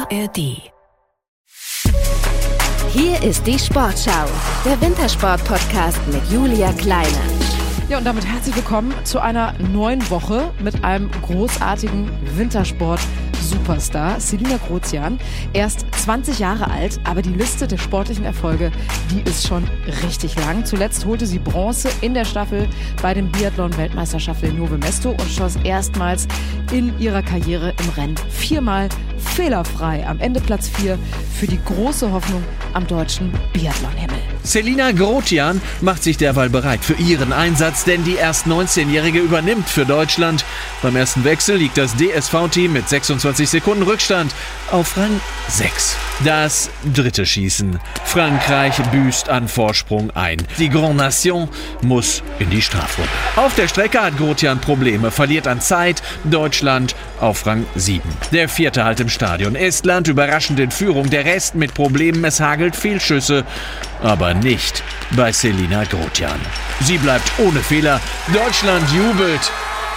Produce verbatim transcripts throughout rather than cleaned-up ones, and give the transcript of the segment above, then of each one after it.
A R D. Hier ist die Sportschau, der Wintersport-Podcast mit Julia Kleine. Ja, und damit herzlich willkommen zu einer neuen Woche mit einem großartigen Wintersport-Superstar, Selina Grozian. Erst zwanzig Jahre alt, aber die Liste der sportlichen Erfolge, die ist schon richtig lang. Zuletzt holte sie Bronze in der Staffel bei den Biathlon-Weltmeisterschaften in Nove Mesto und schoss erstmals in ihrer Karriere im Rennen viermal fehlerfrei. Am Ende Platz vier für die große Hoffnung am deutschen Biathlonhimmel. Selina Grozian macht sich derweil bereit für ihren Einsatz, denn die erst neunzehnjährige übernimmt für Deutschland. Beim ersten Wechsel liegt das D S V-Team mit sechsundzwanzig Sekunden Rückstand auf Rang sechs. Das dritte Schießen. Frankreich büßt an Vorsprung ein. Die Grande Nation muss in die Strafrunde. Auf der Strecke hat Grozian Probleme, verliert an Zeit. Deutschland auf Rang sieben. Der vierte Halt im Stadion. Estland überraschend in Führung. Der Rest mit Problemen. Es hagelt Fehlschüsse. Aber nicht bei Selina Grozian. Sie bleibt ohne Fehler. Deutschland jubelt.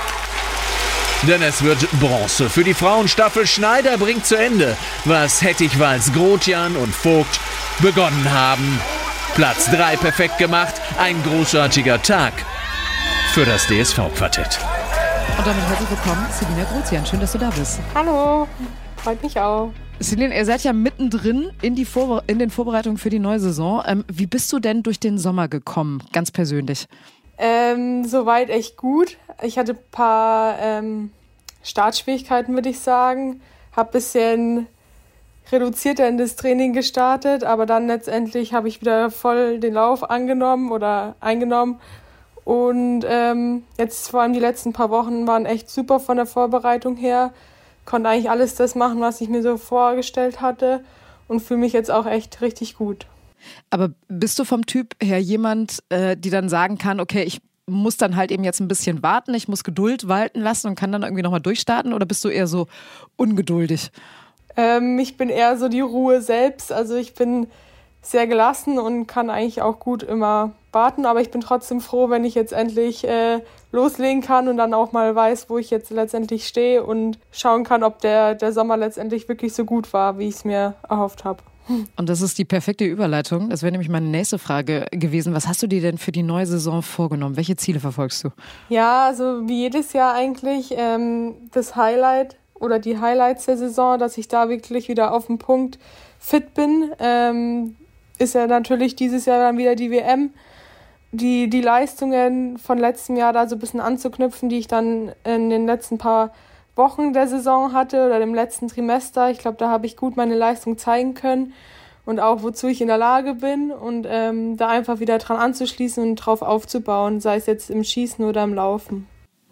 Denn es wird Bronze für die Frauenstaffel. Schneider bringt zu Ende, was Hettich-Walz, Grozian und Vogt begonnen haben. Platz drei perfekt gemacht. Ein großartiger Tag für das D S V-Quartett. Und damit herzlich willkommen, Selina Grozian. Schön, dass du da bist. Hallo, freut mich auch. Selina, ihr seid ja mittendrin in, die Vorbe- in den Vorbereitungen für die neue Saison. Ähm, wie bist du denn durch den Sommer gekommen, ganz persönlich? Ähm, soweit echt gut. Ich hatte ein paar ähm, Startschwierigkeiten, würde ich sagen. Habe ein bisschen reduzierter in das Training gestartet, aber dann letztendlich habe ich wieder voll den Lauf angenommen oder eingenommen. Und ähm, jetzt vor allem die letzten paar Wochen waren echt super von der Vorbereitung her. Konnte eigentlich alles das machen, was ich mir so vorgestellt hatte und fühle mich jetzt auch echt richtig gut. Aber bist du vom Typ her jemand, äh, die dann sagen kann, okay, ich muss dann halt eben jetzt ein bisschen warten, ich muss Geduld walten lassen und kann dann irgendwie nochmal durchstarten, oder bist du eher so ungeduldig? Ähm, ich bin eher so die Ruhe selbst, also ich bin sehr gelassen und kann eigentlich auch gut immer warten, aber ich bin trotzdem froh, wenn ich jetzt endlich äh, loslegen kann und dann auch mal weiß, wo ich jetzt letztendlich stehe und schauen kann, ob der, der Sommer letztendlich wirklich so gut war, wie ich es mir erhofft habe. Und das ist die perfekte Überleitung. Das wäre nämlich meine nächste Frage gewesen. Was hast du dir denn für die neue Saison vorgenommen? Welche Ziele verfolgst du? Ja, also wie jedes Jahr eigentlich ähm, das Highlight oder die Highlights der Saison, dass ich da wirklich wieder auf dem Punkt fit bin. Ähm, ist ja natürlich dieses Jahr dann wieder die W M. Die, die Leistungen von letztem Jahr da so ein bisschen anzuknüpfen, die ich dann in den letzten paar Wochen der Saison hatte oder im letzten Trimester. Ich glaube, da habe ich gut meine Leistung zeigen können und auch wozu ich in der Lage bin und ähm, da einfach wieder dran anzuschließen und drauf aufzubauen, sei es jetzt im Schießen oder im Laufen.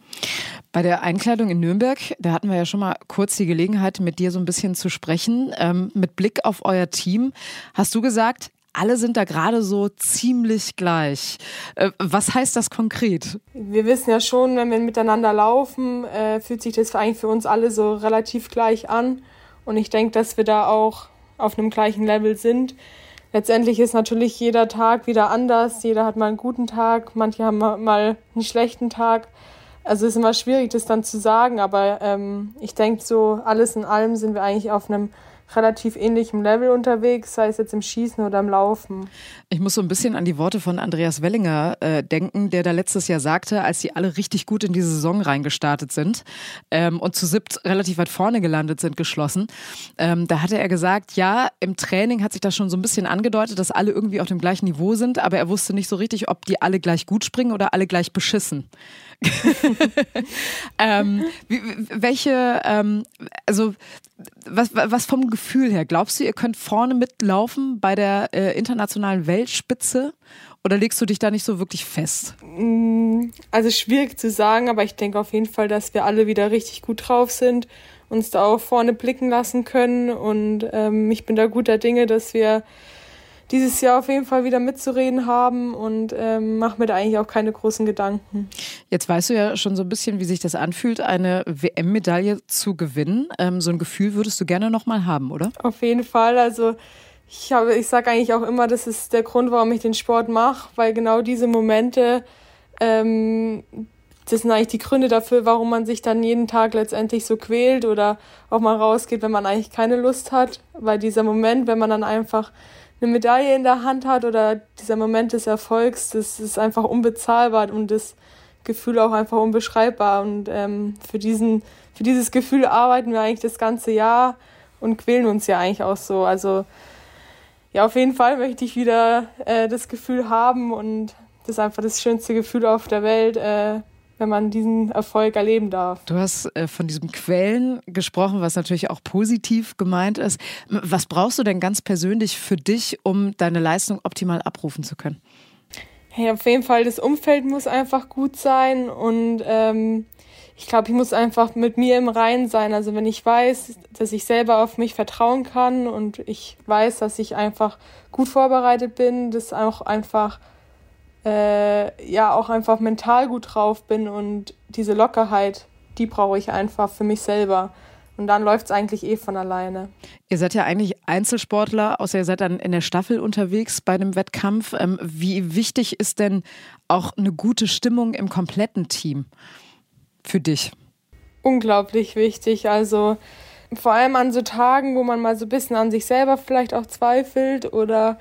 Bei der Einkleidung in Nürnberg, da hatten wir ja schon mal kurz die Gelegenheit, mit dir so ein bisschen zu sprechen. Ähm, mit Blick auf euer Team hast du gesagt, alle sind da gerade so ziemlich gleich. Äh, was heißt das konkret? Wir wissen ja schon, wenn wir miteinander laufen, äh, fühlt sich das eigentlich für uns alle so relativ gleich an. Und ich denke, dass wir da auch auf einem gleichen Level sind. Letztendlich ist natürlich jeder Tag wieder anders. Jeder hat mal einen guten Tag, manche haben mal einen schlechten Tag. Also es ist immer schwierig, das dann zu sagen. Aber ähm, ich denke, so alles in allem sind wir eigentlich auf einem relativ ähnlichem Level unterwegs, sei es jetzt im Schießen oder im Laufen. Ich muss so ein bisschen an die Worte von Andreas Wellinger äh, denken, der da letztes Jahr sagte, als sie alle richtig gut in diese Saison reingestartet sind ähm, und zu siebt relativ weit vorne gelandet sind, geschlossen. Ähm, da hatte er gesagt, ja, im Training hat sich das schon so ein bisschen angedeutet, dass alle irgendwie auf dem gleichen Niveau sind, aber er wusste nicht so richtig, ob die alle gleich gut springen oder alle gleich beschissen. ähm, wie, welche, ähm, also was, was vom Gefühl her, glaubst du, ihr könnt vorne mitlaufen bei der äh, internationalen Weltspitze oder legst du dich da nicht so wirklich fest? Also schwierig zu sagen, aber ich denke auf jeden Fall, dass wir alle wieder richtig gut drauf sind, uns da auch vorne blicken lassen können und ähm, ich bin da guter Dinge, dass wir dieses Jahr auf jeden Fall wieder mitzureden haben und ähm, mache mir da eigentlich auch keine großen Gedanken. Jetzt weißt du ja schon so ein bisschen, wie sich das anfühlt, eine W M-Medaille zu gewinnen. Ähm, so ein Gefühl würdest du gerne nochmal haben, oder? Auf jeden Fall. Also ich habe, ich sage eigentlich auch immer, das ist der Grund, warum ich den Sport mache, weil genau diese Momente, ähm, das sind eigentlich die Gründe dafür, warum man sich dann jeden Tag letztendlich so quält oder auch mal rausgeht, wenn man eigentlich keine Lust hat. Weil dieser Moment, wenn man dann einfach eine Medaille in der Hand hat oder dieser Moment des Erfolgs, das ist einfach unbezahlbar und das Gefühl auch einfach unbeschreibbar. Und ähm, für diesen, für dieses Gefühl arbeiten wir eigentlich das ganze Jahr und quälen uns ja eigentlich auch so. Also ja, auf jeden Fall möchte ich wieder äh, das Gefühl haben und das ist einfach das schönste Gefühl auf der Welt, äh, wenn man diesen Erfolg erleben darf. Du hast äh, von diesem Quälen gesprochen, was natürlich auch positiv gemeint ist. Was brauchst du denn ganz persönlich für dich, um deine Leistung optimal abrufen zu können? Hey, auf jeden Fall, das Umfeld muss einfach gut sein und ähm, ich glaube, ich muss einfach mit mir im Reinen sein. Also wenn ich weiß, dass ich selber auf mich vertrauen kann und ich weiß, dass ich einfach gut vorbereitet bin, dass auch einfach Äh, ja auch einfach mental gut drauf bin und diese Lockerheit, die brauche ich einfach für mich selber. Und dann läuft es eigentlich eh von alleine. Ihr seid ja eigentlich Einzelsportler, außer ihr seid dann in der Staffel unterwegs bei dem Wettkampf. Ähm, wie wichtig ist denn auch eine gute Stimmung im kompletten Team für dich? Unglaublich wichtig. Also vor allem an so Tagen, wo man mal so ein bisschen an sich selber vielleicht auch zweifelt oder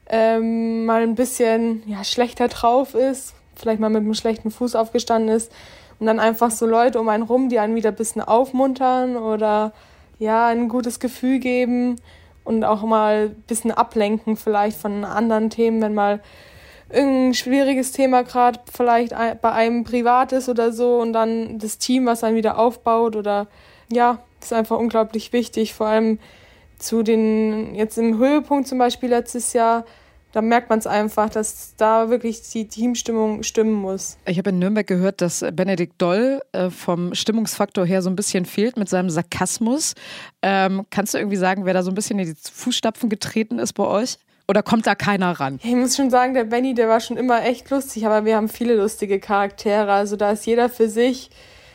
Ähm, mal ein bisschen ja, schlechter drauf ist, vielleicht mal mit einem schlechten Fuß aufgestanden ist und dann einfach so Leute um einen rum, die einen wieder ein bisschen aufmuntern oder ja, ein gutes Gefühl geben und auch mal ein bisschen ablenken vielleicht von anderen Themen, wenn mal irgendein schwieriges Thema gerade vielleicht bei einem privat ist oder so und dann das Team, was einen wieder aufbaut oder ja, ist einfach unglaublich wichtig, vor allem zu den, jetzt im Höhepunkt zum Beispiel letztes Jahr, da merkt man es einfach, dass da wirklich die Teamstimmung stimmen muss. Ich habe in Nürnberg gehört, dass Benedikt Doll äh, vom Stimmungsfaktor her so ein bisschen fehlt mit seinem Sarkasmus. Ähm, kannst du irgendwie sagen, wer da so ein bisschen in die Fußstapfen getreten ist bei euch? Oder kommt da keiner ran? Ich muss schon sagen, der Benny, der war schon immer echt lustig, aber wir haben viele lustige Charaktere. Also da ist jeder für sich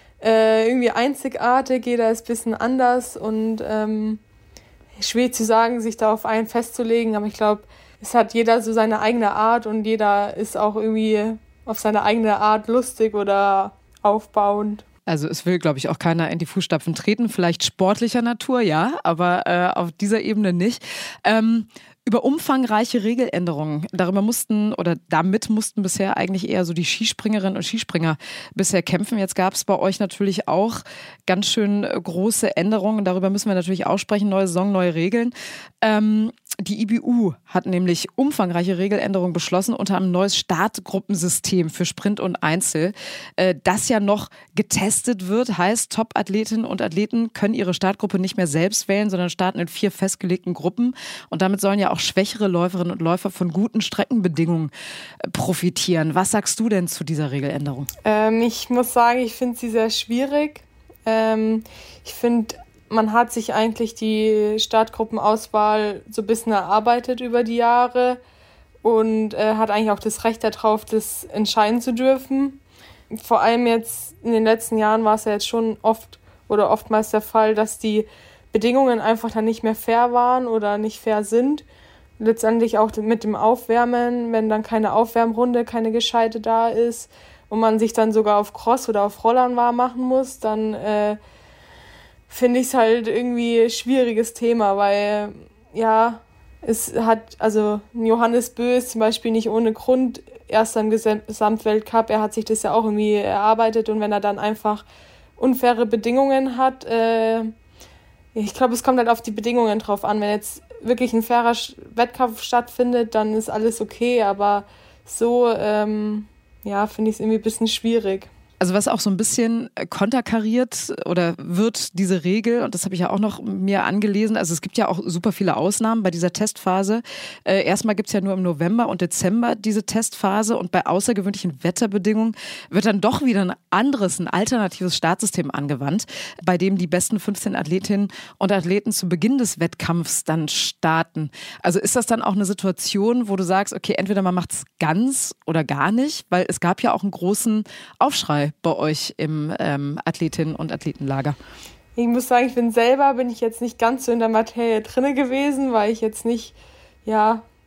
äh, irgendwie einzigartig, jeder ist ein bisschen anders und ähm, schwer zu sagen, sich da auf einen festzulegen, aber ich glaube, es hat jeder so seine eigene Art und jeder ist auch irgendwie auf seine eigene Art lustig oder aufbauend. Also es will, glaube ich, auch keiner in die Fußstapfen treten, vielleicht sportlicher Natur, ja, aber äh, auf dieser Ebene nicht. Ähm, Über umfangreiche Regeländerungen, darüber mussten oder damit mussten bisher eigentlich eher so die Skispringerinnen und Skispringer bisher kämpfen. Jetzt gab es bei euch natürlich auch ganz schön große Änderungen. Darüber müssen wir natürlich auch sprechen. Neue Saison, neue Regeln. Ähm, die I B U hat nämlich umfangreiche Regeländerungen beschlossen, unter anderem ein neues Startgruppensystem für Sprint und Einzel, äh, das ja noch getestet wird. Heißt, Top-Athletinnen und Athleten können ihre Startgruppe nicht mehr selbst wählen, sondern starten in vier festgelegten Gruppen. Und damit sollen ja auch schwächere Läuferinnen und Läufer von guten Streckenbedingungen profitieren. Was sagst du denn zu dieser Regeländerung? Ähm, ich muss sagen, ich finde sie sehr schwierig. Ähm, ich finde, man hat sich eigentlich die Startgruppenauswahl so ein bisschen erarbeitet über die Jahre und äh, hat eigentlich auch das Recht darauf, das entscheiden zu dürfen. Vor allem jetzt in den letzten Jahren war es ja jetzt schon oft oder oftmals der Fall, dass die Bedingungen einfach dann nicht mehr fair waren oder nicht fair sind. Letztendlich auch mit dem Aufwärmen, wenn dann keine Aufwärmrunde, keine gescheite da ist und man sich dann sogar auf Cross oder auf Rollern warm machen muss, dann äh, finde ich es halt irgendwie ein schwieriges Thema, weil ja, es hat, also Johannes Bö ist zum Beispiel nicht ohne Grund erster im Gesamtweltcup, er hat sich das ja auch irgendwie erarbeitet und wenn er dann einfach unfaire Bedingungen hat, äh, ich glaube, es kommt halt auf die Bedingungen drauf an. Wenn jetzt wirklich ein fairer Wettkampf stattfindet, dann ist alles okay, aber so, ähm, ja, finde ich es irgendwie ein bisschen schwierig. Also was auch so ein bisschen konterkariert oder wird diese Regel, und das habe ich ja auch noch mir angelesen, also es gibt ja auch super viele Ausnahmen bei dieser Testphase. Äh, erstmal gibt es ja nur im November und Dezember diese Testphase und bei außergewöhnlichen Wetterbedingungen wird dann doch wieder ein anderes, ein alternatives Startsystem angewandt, bei dem die besten fünfzehn Athletinnen und Athleten zu Beginn des Wettkampfs dann starten. Also ist das dann auch eine Situation, wo du sagst, okay, entweder man macht es ganz oder gar nicht, weil es gab ja auch einen großen Aufschrei bei euch im ähm, Athletinnen- und Athletenlager? Ich muss sagen, ich bin selber, bin ich jetzt nicht ganz so in der Materie drinne gewesen, weil ich jetzt nicht, ja,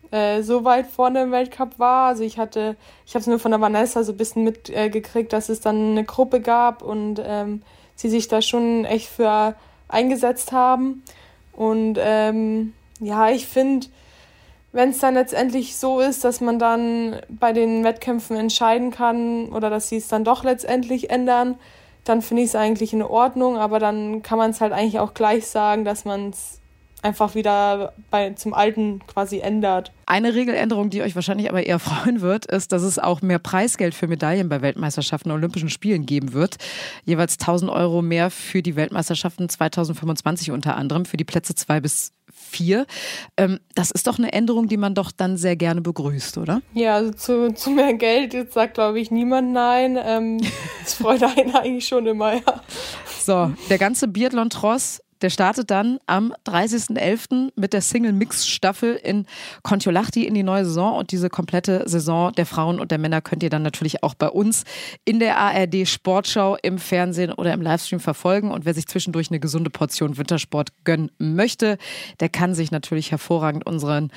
äh, so weit vorne im Weltcup war. Also ich hatte, ich habe es nur von der Vanessa so ein bisschen mitgekriegt, äh, dass es dann eine Gruppe gab und ähm, sie sich da schon echt für eingesetzt haben. Und ähm, ja, ich finde, wenn es dann letztendlich so ist, dass man dann bei den Wettkämpfen entscheiden kann oder dass sie es dann doch letztendlich ändern, dann finde ich es eigentlich in Ordnung, aber dann kann man es halt eigentlich auch gleich sagen, dass man es einfach wieder bei, zum Alten quasi ändert. Eine Regeländerung, die euch wahrscheinlich aber eher freuen wird, ist, dass es auch mehr Preisgeld für Medaillen bei Weltmeisterschaften und Olympischen Spielen geben wird. Jeweils tausend Euro mehr für die Weltmeisterschaften zweitausendfünfundzwanzig unter anderem, für die Plätze zwei bis vier. Ähm, das ist doch eine Änderung, die man doch dann sehr gerne begrüßt, oder? Ja, also zu, zu mehr Geld, jetzt sagt, glaube ich, niemand nein. Ähm, das freut einen eigentlich schon immer, ja. So, der ganze Biathlon-Tross, der startet dann am dreißigsten elften mit der Single-Mix-Staffel in Kontiolahti in die neue Saison. Und diese komplette Saison der Frauen und der Männer könnt ihr dann natürlich auch bei uns in der A R D Sportschau im Fernsehen oder im Livestream verfolgen. Und wer sich zwischendurch eine gesunde Portion Wintersport gönnen möchte, der kann sich natürlich hervorragend unseren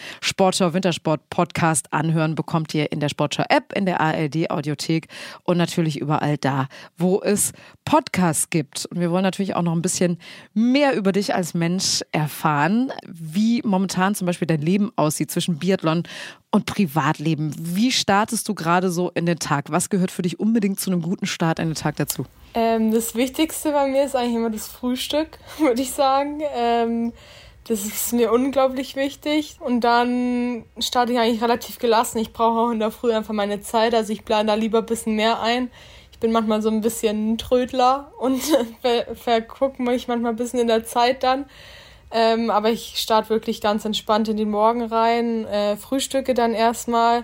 Sportschau-Wintersport-Podcast anhören. Bekommt ihr in der Sportschau-App, in der A R D-Audiothek und natürlich überall da, wo es Podcasts gibt. Und wir wollen natürlich auch noch ein bisschen mehr über dich als Mensch erfahren, wie momentan zum Beispiel dein Leben aussieht zwischen Biathlon und Privatleben. Wie startest du gerade so in den Tag? Was gehört für dich unbedingt zu einem guten Start in den Tag dazu? Ähm, das Wichtigste bei mir ist eigentlich immer das Frühstück, würde ich sagen. Ähm, das ist mir unglaublich wichtig. Und dann starte ich eigentlich relativ gelassen. Ich brauche auch in der Früh einfach meine Zeit. Also ich plane da lieber ein bisschen mehr ein. Ich bin manchmal so ein bisschen ein Trödler und ver- vergucke mich manchmal ein bisschen in der Zeit dann. Ähm, aber ich starte wirklich ganz entspannt in den Morgen rein, äh, frühstücke dann erstmal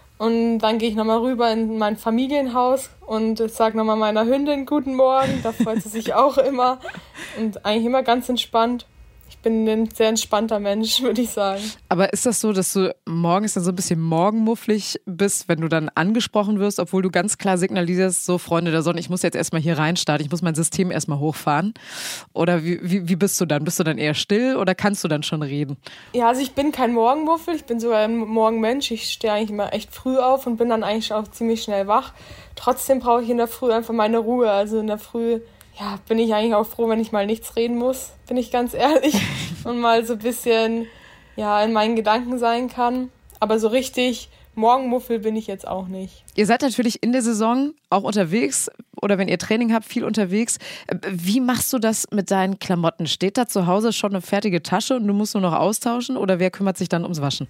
und dann gehe ich nochmal rüber in mein Familienhaus und sage nochmal meiner Hündin guten Morgen. Da freut sie sich auch immer und eigentlich immer ganz entspannt. Ich bin ein sehr entspannter Mensch, würde ich sagen. Aber ist das so, dass du morgens dann so ein bisschen morgenmufflig bist, wenn du dann angesprochen wirst, obwohl du ganz klar signalisierst, so Freunde der Sonne, ich muss jetzt erstmal hier reinstarten, ich muss mein System erstmal hochfahren? Oder wie, wie, wie bist du dann? Bist du dann eher still oder kannst du dann schon reden? Ja, also ich bin kein Morgenmuffel, ich bin sogar ein Morgenmensch. Ich stehe eigentlich immer echt früh auf und bin dann eigentlich auch ziemlich schnell wach. Trotzdem brauche ich in der Früh einfach meine Ruhe. Also in der Früh ja, bin ich eigentlich auch froh, wenn ich mal nichts reden muss, bin ich ganz ehrlich. Und mal so ein bisschen ja, in meinen Gedanken sein kann. Aber so richtig Morgenmuffel bin ich jetzt auch nicht. Ihr seid natürlich in der Saison auch unterwegs oder wenn ihr Training habt, viel unterwegs. Wie machst du das mit deinen Klamotten? Steht da zu Hause schon eine fertige Tasche und du musst nur noch austauschen oder wer kümmert sich dann ums Waschen?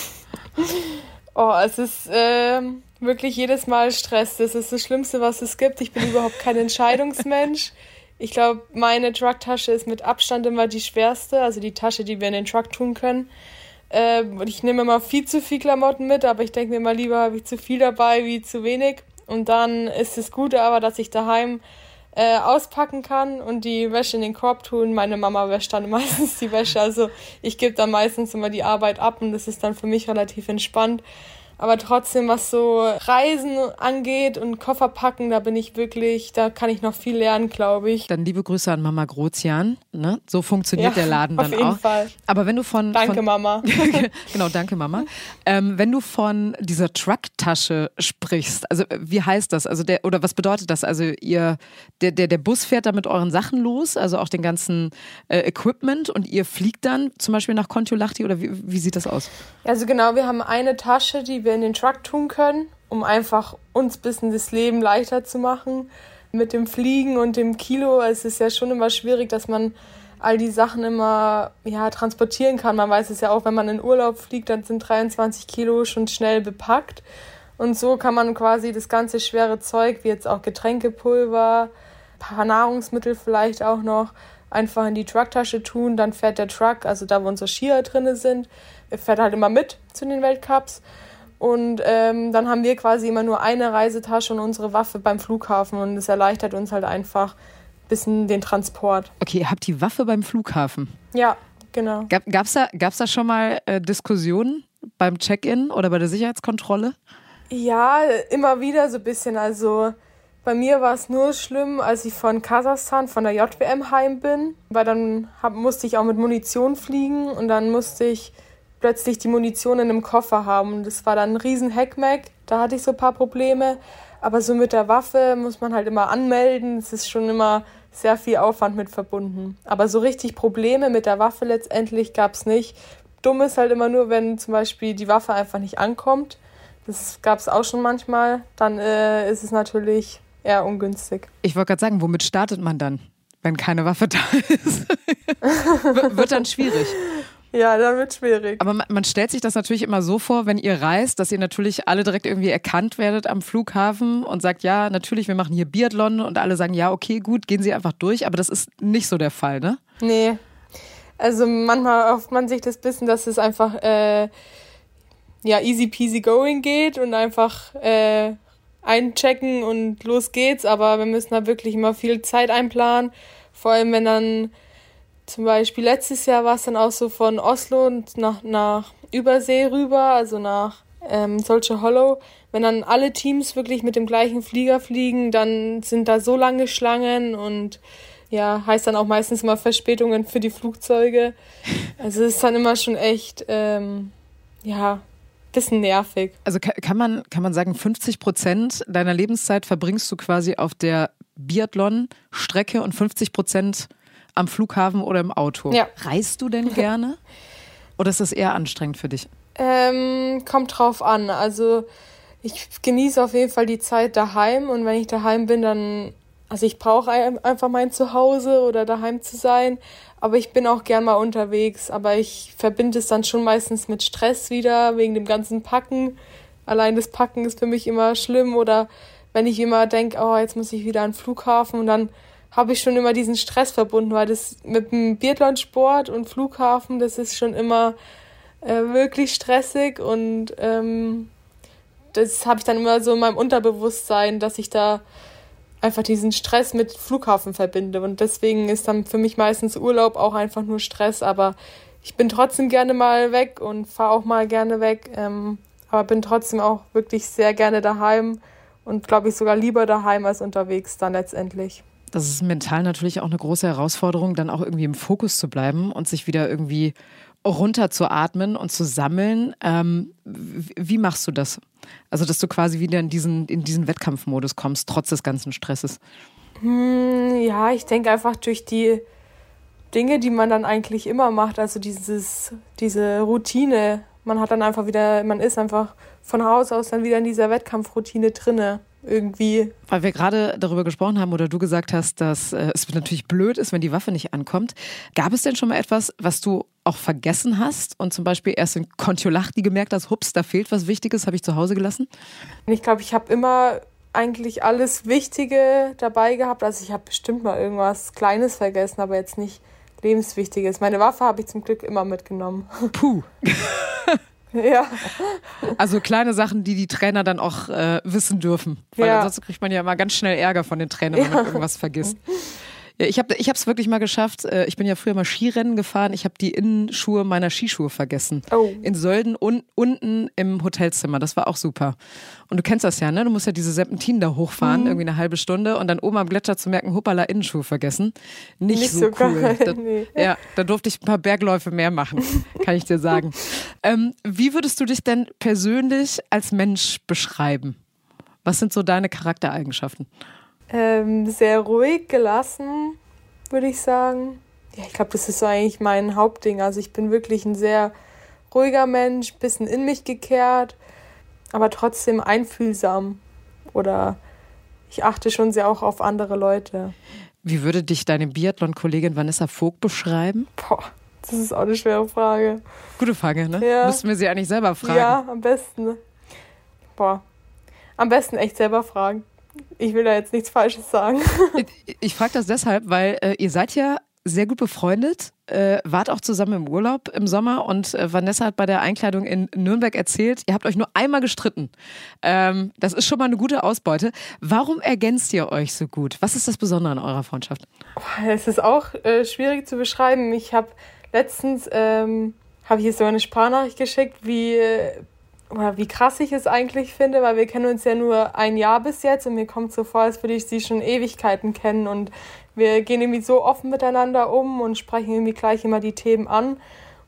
Oh, es ist äh, wirklich jedes Mal Stress. Das ist das Schlimmste, was es gibt. Ich bin überhaupt kein Entscheidungsmensch. Ich glaube, meine Trucktasche ist mit Abstand immer die schwerste, also die Tasche, die wir in den Truck tun können. Äh, ich nehme immer viel zu viel Klamotten mit, aber ich denke mir immer lieber, habe ich zu viel dabei wie zu wenig. Und dann ist das Gute aber, dass ich daheim äh, auspacken kann und die Wäsche in den Korb tun. Meine Mama wäscht dann meistens die Wäsche, also ich gebe dann meistens immer die Arbeit ab und das ist dann für mich relativ entspannt. Aber trotzdem, was so Reisen angeht und Koffer packen, da bin ich wirklich, da kann ich noch viel lernen, glaube ich. Dann liebe Grüße an Mama Grozian. Ne? So funktioniert ja, der Laden dann auch. Auf jeden Fall. Aber wenn du von... Danke, von, Mama. Genau, danke, Mama. Ähm, wenn du von dieser Trucktasche sprichst, also wie heißt das? Also der, oder was bedeutet das? Also ihr, der, der, der Bus fährt da mit euren Sachen los, also auch den ganzen äh, Equipment und ihr fliegt dann zum Beispiel nach Kontiolahti oder wie, wie sieht das aus? Also genau, wir haben eine Tasche, die wir in den Truck tun können, um einfach uns ein bisschen das Leben leichter zu machen. Mit dem Fliegen und dem Kilo, es ist ja schon immer schwierig, dass man all die Sachen immer ja, transportieren kann. Man weiß es ja auch, wenn man in Urlaub fliegt, dann sind dreiundzwanzig Kilo schon schnell bepackt. Und so kann man quasi das ganze schwere Zeug, wie jetzt auch Getränkepulver, ein paar Nahrungsmittel vielleicht auch noch, einfach in die Trucktasche tun. Dann fährt der Truck, also da, wo unsere Skier drin sind, fährt halt immer mit zu den Weltcups. Und ähm, dann haben wir quasi immer nur eine Reisetasche und unsere Waffe beim Flughafen. Und das erleichtert uns halt einfach ein bisschen den Transport. Okay, ihr habt die Waffe beim Flughafen? Ja, genau. Gab, gab's da, gab's da schon mal äh, Diskussionen beim Check-in oder bei der Sicherheitskontrolle? Ja, immer wieder so ein bisschen. Also bei mir war es nur schlimm, als ich von Kasachstan, von der J W M heim bin. Weil dann hab, musste ich auch mit Munition fliegen und dann musste ich plötzlich die Munition in einem Koffer haben. Und das war dann ein riesen Hackmack, da hatte ich so ein paar Probleme. Aber so mit der Waffe muss man halt immer anmelden, es ist schon immer sehr viel Aufwand mit verbunden. Aber so richtig Probleme mit der Waffe letztendlich gab es nicht. Dumm ist halt immer nur, wenn zum Beispiel die Waffe einfach nicht ankommt. Das gab es auch schon manchmal. Dann äh, ist es natürlich eher ungünstig. Ich wollte gerade sagen, womit startet man dann, wenn keine Waffe da ist? Wird dann schwierig. Ja, dann wird schwierig. Aber man, man stellt sich das natürlich immer so vor, wenn ihr reist, dass ihr natürlich alle direkt irgendwie erkannt werdet am Flughafen und sagt, ja, natürlich, wir machen hier Biathlon und alle sagen, ja, okay, gut, gehen Sie einfach durch. Aber das ist nicht so der Fall, ne? Nee. Also manchmal hofft man sich das bisschen, dass es einfach äh, ja, easy peasy going geht und einfach äh, einchecken und los geht's. Aber wir müssen da wirklich immer viel Zeit einplanen. Vor allem, wenn dann zum Beispiel letztes Jahr war es dann auch so von Oslo und nach, nach Übersee rüber, also nach ähm, Solche Hollow. Wenn dann alle Teams wirklich mit dem gleichen Flieger fliegen, dann sind da so lange Schlangen und ja, heißt dann auch meistens immer Verspätungen für die Flugzeuge. Also es ist dann immer schon echt, ähm, ja, bisschen nervig. Also kann man, kann man sagen, fünfzig Prozent deiner Lebenszeit verbringst du quasi auf der Biathlon-Strecke und fünfzig Prozent am Flughafen oder im Auto. Ja. Reist du denn gerne? Oder ist das eher anstrengend für dich? Ähm, kommt drauf an. Also ich genieße auf jeden Fall die Zeit daheim und wenn ich daheim bin, dann, also ich brauche einfach mein Zuhause oder daheim zu sein, aber ich bin auch gern mal unterwegs, aber ich verbinde es dann schon meistens mit Stress wieder, wegen dem ganzen Packen. Allein das Packen ist für mich immer schlimm oder wenn ich immer denke, oh, jetzt muss ich wieder an den Flughafen und dann habe ich schon immer diesen Stress verbunden, weil das mit dem Biathlonsport und Flughafen, das ist schon immer äh, wirklich stressig und ähm, das habe ich dann immer so in meinem Unterbewusstsein, dass ich da einfach diesen Stress mit Flughafen verbinde und deswegen ist dann für mich meistens Urlaub auch einfach nur Stress, aber ich bin trotzdem gerne mal weg und fahre auch mal gerne weg, ähm, aber bin trotzdem auch wirklich sehr gerne daheim und glaube ich sogar lieber daheim als unterwegs dann letztendlich. Das ist mental natürlich auch eine große Herausforderung, dann auch irgendwie im Fokus zu bleiben und sich wieder irgendwie runterzuatmen und zu sammeln. Ähm, wie machst du das? Also, dass du quasi wieder in diesen, in diesen Wettkampfmodus kommst, trotz des ganzen Stresses. Hm, ja, ich denke einfach durch die Dinge, die man dann eigentlich immer macht, also dieses, diese Routine. Man hat dann einfach wieder, man ist einfach von Haus aus dann wieder in dieser Wettkampfroutine drinne. Irgendwie. Weil wir gerade darüber gesprochen haben oder du gesagt hast, dass äh, es natürlich blöd ist, wenn die Waffe nicht ankommt. Gab es denn schon mal etwas, was du auch vergessen hast und zum Beispiel erst in Kontiolahti gemerkt hast, hups, da fehlt was Wichtiges, habe ich zu Hause gelassen? Ich glaube, ich habe immer eigentlich alles Wichtige dabei gehabt. Also ich habe bestimmt mal irgendwas Kleines vergessen, aber jetzt nicht Lebenswichtiges. Meine Waffe habe ich zum Glück immer mitgenommen. Puh. Ja. Also kleine Sachen, die die Trainer dann auch äh, wissen dürfen. Weil ja. ansonsten kriegt man ja immer ganz schnell Ärger von den Trainern, wenn man ja. irgendwas vergisst. Ja, ich habe ich es wirklich mal geschafft. Ich bin ja früher mal Skirennen gefahren. Ich habe die Innenschuhe meiner Skischuhe vergessen. Oh. In Sölden un, unten im Hotelzimmer. Das war auch super. Und du kennst das ja, ne? Du musst ja diese Serpentinen da hochfahren, mhm. irgendwie eine halbe Stunde und dann oben am Gletscher zu merken, hoppala, Innenschuhe vergessen. Nicht, Nicht so, so cool. Geil, da, nee. Ja, da durfte ich ein paar Bergläufe mehr machen, kann ich dir sagen. ähm, wie würdest du dich denn persönlich als Mensch beschreiben? Was sind so deine Charaktereigenschaften? Ähm, sehr ruhig, gelassen, würde ich sagen. Ja, ich glaube, das ist so eigentlich mein Hauptding. Also ich bin wirklich ein sehr ruhiger Mensch, bisschen in mich gekehrt, aber trotzdem einfühlsam. Oder ich achte schon sehr auch auf andere Leute. Wie würde dich deine Biathlon-Kollegin Vanessa Vogt beschreiben? Boah, das ist auch eine schwere Frage. Gute Frage, ne? Ja. Müssten wir sie eigentlich selber fragen. Ja, am besten. Boah, am besten echt selber fragen. Ich will da jetzt nichts Falsches sagen. Ich, ich frage das deshalb, weil äh, ihr seid ja sehr gut befreundet, äh, wart auch zusammen im Urlaub im Sommer und äh, Vanessa hat bei der Einkleidung in Nürnberg erzählt, ihr habt euch nur einmal gestritten. Ähm, das ist schon mal eine gute Ausbeute. Warum ergänzt ihr euch so gut? Was ist das Besondere an eurer Freundschaft? Es ist auch äh, schwierig zu beschreiben. Ich habe letztens, ähm, habe ich jetzt so eine Sprachnachricht geschickt, wie... Äh, oder wie krass ich es eigentlich finde, weil wir kennen uns ja nur ein Jahr bis jetzt und mir kommt so vor, als würde ich sie schon Ewigkeiten kennen und wir gehen irgendwie so offen miteinander um und sprechen irgendwie gleich immer die Themen an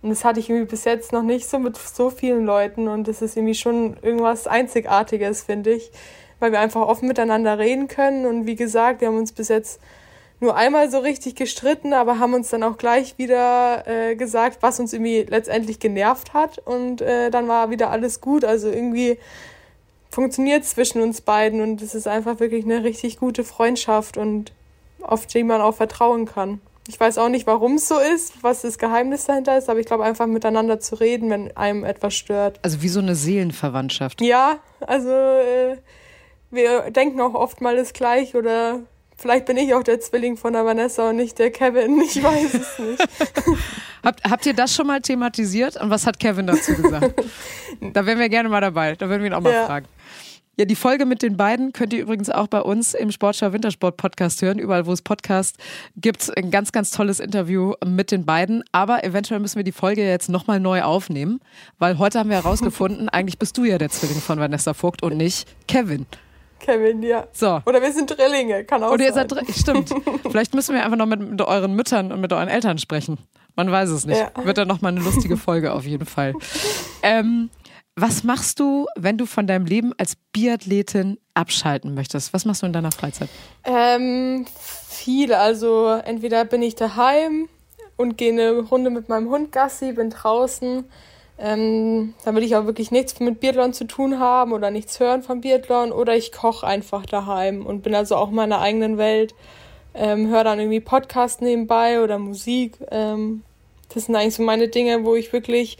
Und das hatte ich irgendwie bis jetzt noch nicht so mit so vielen Leuten. Und das ist irgendwie schon irgendwas Einzigartiges, finde ich. Weil wir einfach offen miteinander reden können. Und wie gesagt, wir haben uns bis jetzt nur einmal so richtig gestritten, aber haben uns dann auch gleich wieder äh, gesagt, was uns irgendwie letztendlich genervt hat. Und äh, dann war wieder alles gut. Also irgendwie funktioniert zwischen uns beiden. Und es ist einfach wirklich eine richtig gute Freundschaft und auf die man auch vertrauen kann. Ich weiß auch nicht, warum es so ist, was das Geheimnis dahinter ist, aber ich glaube, einfach miteinander zu reden, wenn einem etwas stört. Also wie so eine Seelenverwandtschaft. Ja, also äh, wir denken auch oft mal das gleich oder vielleicht bin ich auch der Zwilling von der Vanessa und nicht der Kevin, ich weiß es nicht. habt, habt ihr das schon mal thematisiert und was hat Kevin dazu gesagt? Da wären wir gerne mal dabei, da würden wir ihn auch mal ja. fragen. Ja, die Folge mit den beiden könnt ihr übrigens auch bei uns im Sportschau Wintersport Podcast hören. Überall, wo es Podcasts gibt, ein ganz, ganz tolles Interview mit den beiden. Aber eventuell müssen wir die Folge jetzt nochmal neu aufnehmen, weil heute haben wir herausgefunden, eigentlich bist du ja der Zwilling von Vanessa Vogt und nicht Kevin. Kevin, ja. So. Oder wir sind Drillinge, kann auch Oder ihr sein. seid Dr- Stimmt. Vielleicht müssen wir einfach noch mit, mit euren Müttern und mit euren Eltern sprechen. Man weiß es nicht. Ja. Wird dann nochmal eine lustige Folge auf jeden Fall. Ähm, Was machst du, wenn du von deinem Leben als Biathletin abschalten möchtest? Was machst du in deiner Freizeit? Ähm, viel. Also entweder bin ich daheim und gehe eine Runde mit meinem Hund Gassi, bin draußen. Ähm, dann will ich auch wirklich nichts mit Biathlon zu tun haben oder nichts hören vom Biathlon. Oder ich koche einfach daheim und bin also auch in meiner eigenen Welt. Ähm, höre dann irgendwie Podcast nebenbei oder Musik. Ähm, das sind eigentlich so meine Dinge, wo ich wirklich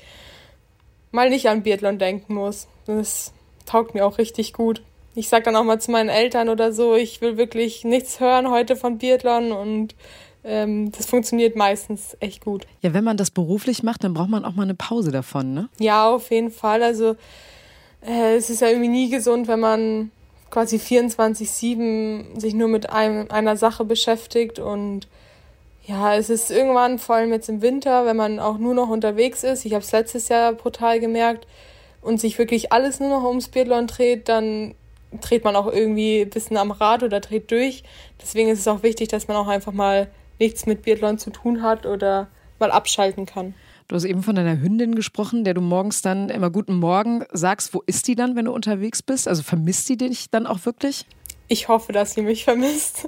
mal nicht an Biathlon denken muss. Das taugt mir auch richtig gut. Ich sag dann auch mal zu meinen Eltern oder so, ich will wirklich nichts hören heute von Biathlon und ähm, das funktioniert meistens echt gut. Ja, wenn man das beruflich macht, dann braucht man auch mal eine Pause davon, ne? Ja, auf jeden Fall. Also äh, es ist ja irgendwie nie gesund, wenn man quasi vierundzwanzig sieben sich nur mit einem, einer Sache beschäftigt und ja, es ist irgendwann, vor allem jetzt im Winter, wenn man auch nur noch unterwegs ist, ich habe es letztes Jahr brutal gemerkt, und sich wirklich alles nur noch ums Biathlon dreht, dann dreht man auch irgendwie ein bisschen am Rad oder dreht durch. Deswegen ist es auch wichtig, dass man auch einfach mal nichts mit Biathlon zu tun hat oder mal abschalten kann. Du hast eben von deiner Hündin gesprochen, der du morgens dann immer guten Morgen sagst. Wo ist die dann, wenn du unterwegs bist? Also vermisst die dich dann auch wirklich? Ich hoffe, dass sie mich vermisst.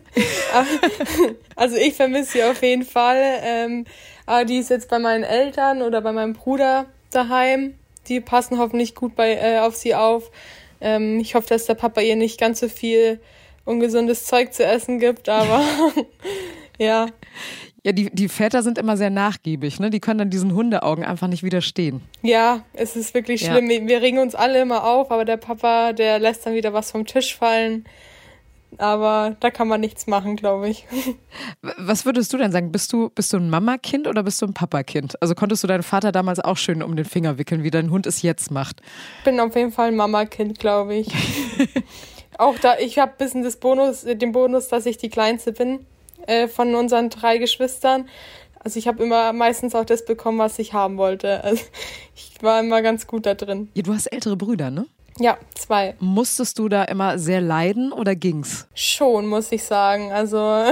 Also ich vermisse sie auf jeden Fall. Ähm, aber die ist jetzt bei meinen Eltern oder bei meinem Bruder daheim. Die passen hoffentlich gut bei, äh, auf sie auf. Ähm, ich hoffe, dass der Papa ihr nicht ganz so viel ungesundes Zeug zu essen gibt, aber ja. Ja, die, die Väter sind immer sehr nachgiebig, ne? Die können dann diesen Hundeaugen einfach nicht widerstehen. Ja, es ist wirklich schlimm. Ja. Wir regen uns alle immer auf, aber der Papa, der lässt dann wieder was vom Tisch fallen. Aber da kann man nichts machen, glaube ich. Was würdest du denn sagen? Bist du, bist du ein Mama-Kind oder bist du ein Papa-Kind? Also konntest du deinen Vater damals auch schön um den Finger wickeln, wie dein Hund es jetzt macht? Ich bin auf jeden Fall ein Mama-Kind, glaube ich. Auch da, ich habe ein bisschen das Bonus, den Bonus, dass ich die Kleinste bin äh, von unseren drei Geschwistern. Also ich habe immer meistens auch das bekommen, was ich haben wollte. Also ich war immer ganz gut da drin. Ja, du hast ältere Brüder, ne? Ja, zwei. Musstest du da immer sehr leiden oder ging's? Schon, muss ich sagen. Also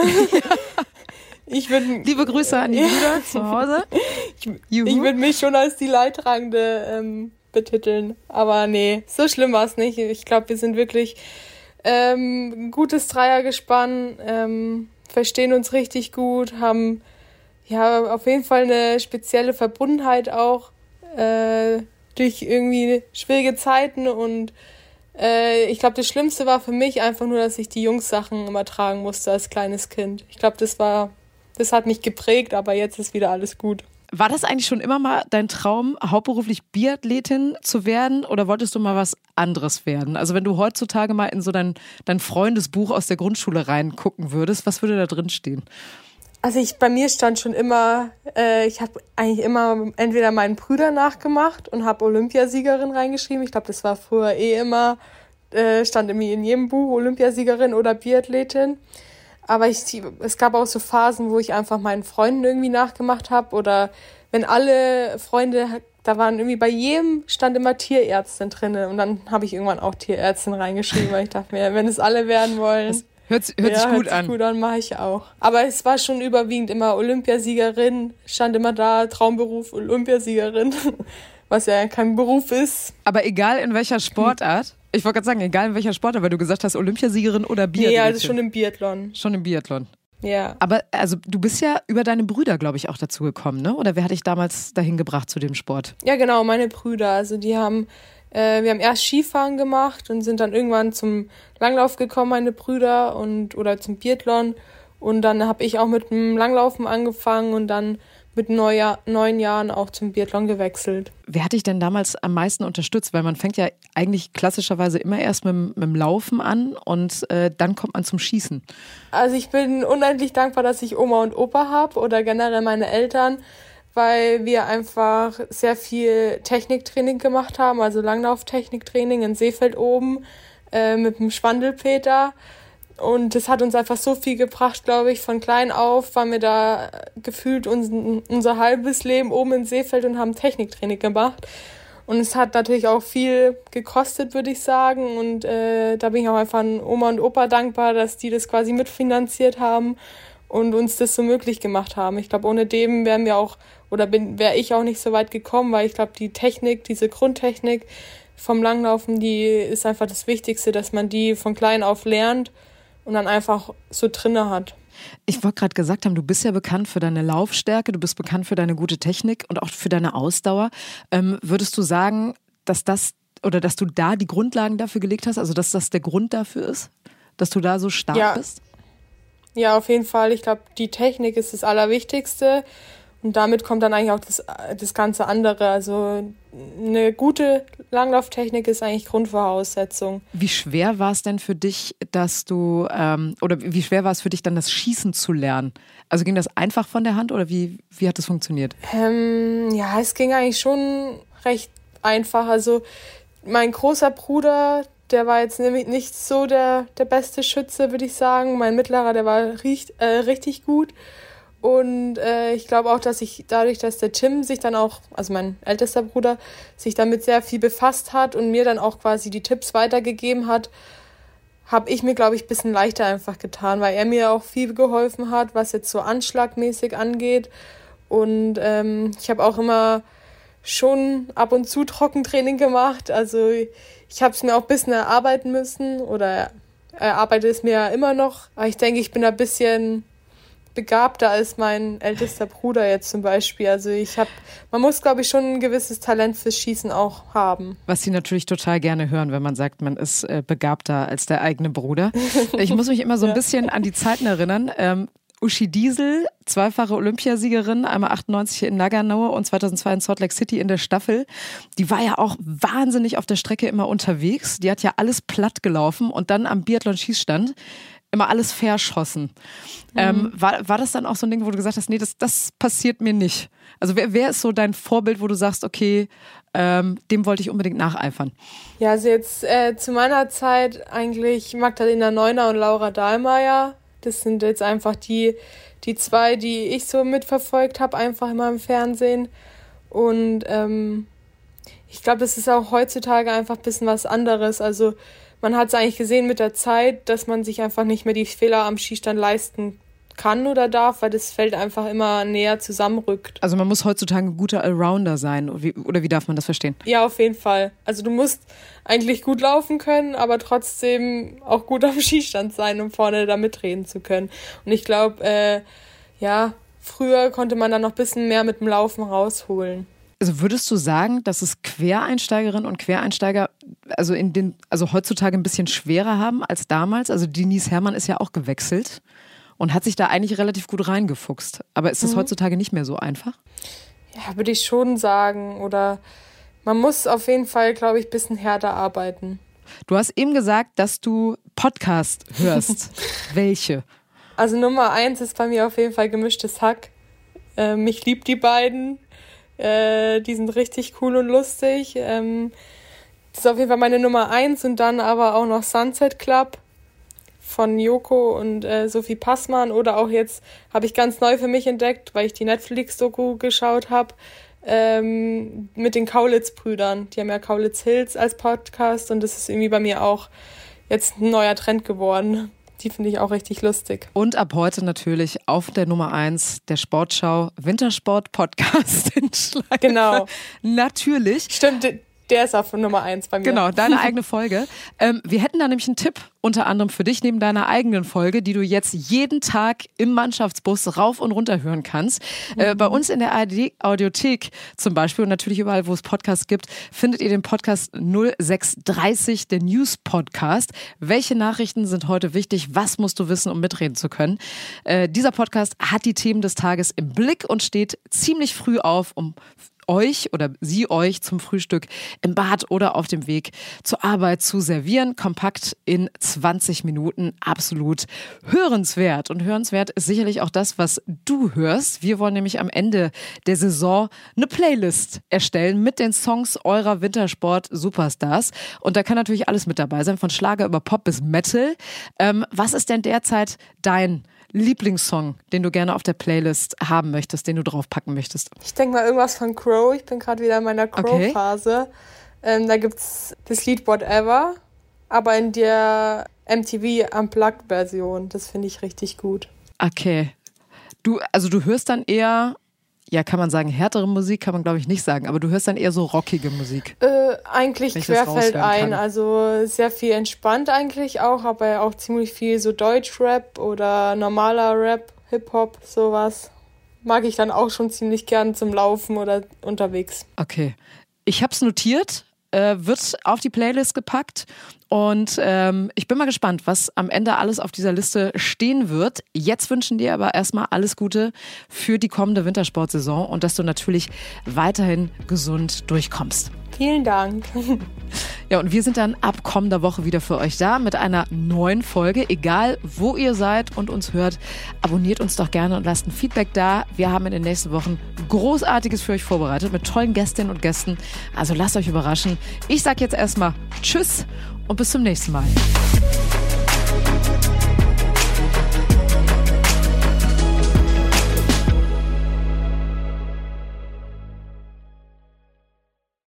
ich würde... Liebe Grüße an die ja. Brüder zu Hause. Ich, ich würde mich schon als die Leidtragende ähm, betiteln. Aber nee, so schlimm war es nicht. Ich glaube, wir sind wirklich ähm, ein gutes Dreiergespann, ähm, verstehen uns richtig gut, haben ja auf jeden Fall eine spezielle Verbundenheit auch äh, durch irgendwie schwierige Zeiten und äh, ich glaube, das Schlimmste war für mich einfach nur, dass ich die Jungs-Sachen immer tragen musste als kleines Kind. Ich glaube, das war, das hat mich geprägt, aber jetzt ist wieder alles gut. War das eigentlich schon immer mal dein Traum, hauptberuflich Biathletin zu werden oder wolltest du mal was anderes werden? Also wenn du heutzutage mal in so dein, dein Freundesbuch aus der Grundschule reingucken würdest, was würde da drin stehen? Also ich, bei mir stand schon immer, äh, ich habe eigentlich immer entweder meinen Brüdern nachgemacht und habe Olympiasiegerin reingeschrieben. Ich glaube, das war früher eh immer, äh, stand irgendwie in jedem Buch Olympiasiegerin oder Biathletin. Aber ich, es gab auch so Phasen, wo ich einfach meinen Freunden irgendwie nachgemacht habe oder wenn alle Freunde, da waren irgendwie bei jedem stand immer Tierärztin drin und dann habe ich irgendwann auch Tierärztin reingeschrieben, weil ich dachte mir, wenn es alle werden wollen. Das Hört, hört ja, sich gut hört sich an. gut an, mache ich auch. Aber es war schon überwiegend immer Olympiasiegerin, stand immer da, Traumberuf Olympiasiegerin, was ja kein Beruf ist. Aber egal in welcher Sportart, ich wollte gerade sagen, egal in welcher Sportart, weil du gesagt hast, Olympiasiegerin oder Biathlon. Ja, also schon im Biathlon. Schon im Biathlon. Ja. Aber also du bist ja über deine Brüder, glaube ich, auch dazu gekommen, ne? Oder wer hat dich damals dahin gebracht zu dem Sport? Ja, genau, meine Brüder. Also die haben, äh, wir haben erst Skifahren gemacht und sind dann irgendwann zum Langlauf gekommen, meine Brüder, und oder zum Biathlon. Und dann habe ich auch mit dem Langlaufen angefangen und dann mit neuer, neun Jahren auch zum Biathlon gewechselt. Wer hat dich denn damals am meisten unterstützt? Weil man fängt ja eigentlich klassischerweise immer erst mit, mit dem Laufen an und äh, dann kommt man zum Schießen. Also ich bin unendlich dankbar, dass ich Oma und Opa habe oder generell meine Eltern, weil wir einfach sehr viel Techniktraining gemacht haben, also Langlauftechniktraining in Seefeld oben äh, mit dem Schwandelpeter. Und das hat uns einfach so viel gebracht, glaube ich. Von klein auf waren wir da gefühlt unser, unser halbes Leben oben in Seefeld und haben Techniktraining gemacht. Und es hat natürlich auch viel gekostet, würde ich sagen. Und äh, da bin ich auch einfach an Oma und Opa dankbar, dass die das quasi mitfinanziert haben und uns das so möglich gemacht haben. Ich glaube, ohne dem wären wir auch, oder bin wäre ich auch nicht so weit gekommen, weil ich glaube, die Technik, diese Grundtechnik vom Langlaufen, die ist einfach das Wichtigste, dass man die von klein auf lernt und dann einfach so drinne hat. Ich wollte gerade gesagt haben, du bist ja bekannt für deine Laufstärke, du bist bekannt für deine gute Technik und auch für deine Ausdauer. Ähm, würdest du sagen, dass das oder dass du da die Grundlagen dafür gelegt hast, also dass das der Grund dafür ist, dass du da so stark ja. bist? Ja, auf jeden Fall. Ich glaube, die Technik ist das Allerwichtigste. Und damit kommt dann eigentlich auch das, das ganze andere. Also eine gute Langlauftechnik ist eigentlich Grundvoraussetzung. Wie schwer war es denn für dich, dass du, ähm, oder wie schwer war es für dich dann, das Schießen zu lernen? Also ging das einfach von der Hand oder wie, wie hat das funktioniert? Ähm, ja, es ging eigentlich schon recht einfach. Also mein großer Bruder, der war jetzt nämlich nicht so der, der beste Schütze, würde ich sagen. Mein mittlerer, der war riecht, äh, richtig gut. Und äh, ich glaube auch, dass ich dadurch, dass der Tim sich dann auch, also mein ältester Bruder, sich damit sehr viel befasst hat und mir dann auch quasi die Tipps weitergegeben hat, habe ich mir, glaube ich, ein bisschen leichter einfach getan, weil er mir auch viel geholfen hat, was jetzt so anschlagmäßig angeht. Und ähm, ich habe auch immer schon ab und zu Trockentraining gemacht. Also ich habe es mir auch ein bisschen erarbeiten müssen oder erarbeite es mir ja immer noch. Aber ich denke, ich bin ein bisschen begabter als mein ältester Bruder jetzt zum Beispiel. Also ich habe, man muss, glaube ich, schon ein gewisses Talent fürs Schießen auch haben. Was sie natürlich total gerne hören, wenn man sagt, man ist äh, begabter als der eigene Bruder. Ich muss mich immer so ein bisschen an die Zeiten erinnern. Ähm, Uschi Diesel, zweifache Olympiasiegerin, einmal achtundneunzig in Nagano und zweitausendzwei in Salt Lake City in der Staffel. Die war ja auch wahnsinnig auf der Strecke immer unterwegs. Die hat ja alles platt gelaufen und dann am Biathlon-Schießstand immer alles verschossen. Mhm. Ähm, war, war das dann auch so ein Ding, wo du gesagt hast, nee, das, das passiert mir nicht? Also wer, wer ist so dein Vorbild, wo du sagst, okay, ähm, dem wollte ich unbedingt nacheifern? Ja, also jetzt äh, zu meiner Zeit eigentlich Magdalena Neuner und Laura Dahlmeier. Das sind jetzt einfach die, die zwei, die ich so mitverfolgt habe, einfach immer im Fernsehen. Und ähm, ich glaube, das ist auch heutzutage einfach ein bisschen was anderes. Also man hat es eigentlich gesehen mit der Zeit, dass man sich einfach nicht mehr die Fehler am Schießstand leisten kann oder darf, weil das Feld einfach immer näher zusammenrückt. Also man muss heutzutage ein guter Allrounder sein, oder wie, oder wie darf man das verstehen? Ja, auf jeden Fall. Also du musst eigentlich gut laufen können, aber trotzdem auch gut am Schießstand sein, um vorne da mitreden zu können. Und ich glaube, äh, ja, früher konnte man dann noch ein bisschen mehr mit dem Laufen rausholen. Also würdest du sagen, dass es Quereinsteigerinnen und Quereinsteiger also in den also heutzutage ein bisschen schwerer haben als damals? Also Denise Herrmann ist ja auch gewechselt und hat sich da eigentlich relativ gut reingefuchst. Aber ist das mhm. heutzutage nicht mehr so einfach? Ja, würde ich schon sagen. Oder man muss auf jeden Fall, glaube ich, ein bisschen härter arbeiten. Du hast eben gesagt, dass du Podcast hörst. Welche? Also Nummer eins ist bei mir auf jeden Fall Gemischtes Hack. Ähm, ich liebe die beiden. Äh, die sind richtig cool und lustig. Ähm, das ist auf jeden Fall meine Nummer eins. Und dann aber auch noch Sunset Club von Joko und äh, Sophie Passmann. Oder auch jetzt habe ich ganz neu für mich entdeckt, weil ich die Netflix-Doku geschaut habe, ähm, mit den Kaulitz-Brüdern. Die haben ja Kaulitz Hills als Podcast und das ist irgendwie bei mir auch jetzt ein neuer Trend geworden. die finde ich auch richtig lustig. Und ab heute natürlich auf der Nummer eins der Sportschau Wintersport-Podcast in Schleife. Genau. Natürlich. Stimmt, der ist auf Nummer eins bei mir. Genau, deine eigene Folge. Ähm, wir hätten da nämlich einen Tipp, unter anderem für dich, neben deiner eigenen Folge, die du jetzt jeden Tag im Mannschaftsbus rauf und runter hören kannst. Mhm. Äh, bei uns in der A R D-Audiothek zum Beispiel und natürlich überall, wo es Podcasts gibt, findet ihr den Podcast null sechs dreißig, der News-Podcast. Welche Nachrichten sind heute wichtig? Was musst du wissen, um mitreden zu können? Äh, dieser Podcast hat die Themen des Tages im Blick und steht ziemlich früh auf, um euch oder sie euch zum Frühstück im Bad oder auf dem Weg zur Arbeit zu servieren. Kompakt in zwanzig Minuten. Absolut hörenswert. Und hörenswert ist sicherlich auch das, was du hörst. Wir wollen nämlich am Ende der Saison eine Playlist erstellen mit den Songs eurer Wintersport-Superstars. Und da kann natürlich alles mit dabei sein, von Schlager über Pop bis Metal. Ähm, was ist denn derzeit dein Lieblingssong, den du gerne auf der Playlist haben möchtest, den du draufpacken möchtest? Ich denke mal irgendwas von Crow. Ich bin gerade wieder in meiner Crow-Phase. Okay. Ähm, da gibt es das Lied Whatever, aber in der M T V Unplugged-Version. Das finde ich richtig gut. Okay. Du, also du hörst dann eher, ja, kann man sagen, härtere Musik, kann man glaube ich nicht sagen, aber du hörst dann eher so rockige Musik. Äh, eigentlich querfeldein, also sehr viel entspannt eigentlich auch, aber auch ziemlich viel so Deutschrap oder normaler Rap, Hip-Hop, sowas. Mag ich dann auch schon ziemlich gern zum Laufen oder unterwegs. Okay, ich hab's notiert, äh, wird auf die Playlist gepackt. Und ähm, ich bin mal gespannt, was am Ende alles auf dieser Liste stehen wird. Jetzt wünschen dir aber erstmal alles Gute für die kommende Wintersportsaison und dass du natürlich weiterhin gesund durchkommst. Vielen Dank. Ja, und wir sind dann ab kommender Woche wieder für euch da mit einer neuen Folge. Egal, wo ihr seid und uns hört, abonniert uns doch gerne und lasst ein Feedback da. Wir haben in den nächsten Wochen Großartiges für euch vorbereitet mit tollen Gästinnen und Gästen. Also lasst euch überraschen. Ich sag jetzt erstmal Tschüss und bis zum nächsten Mal.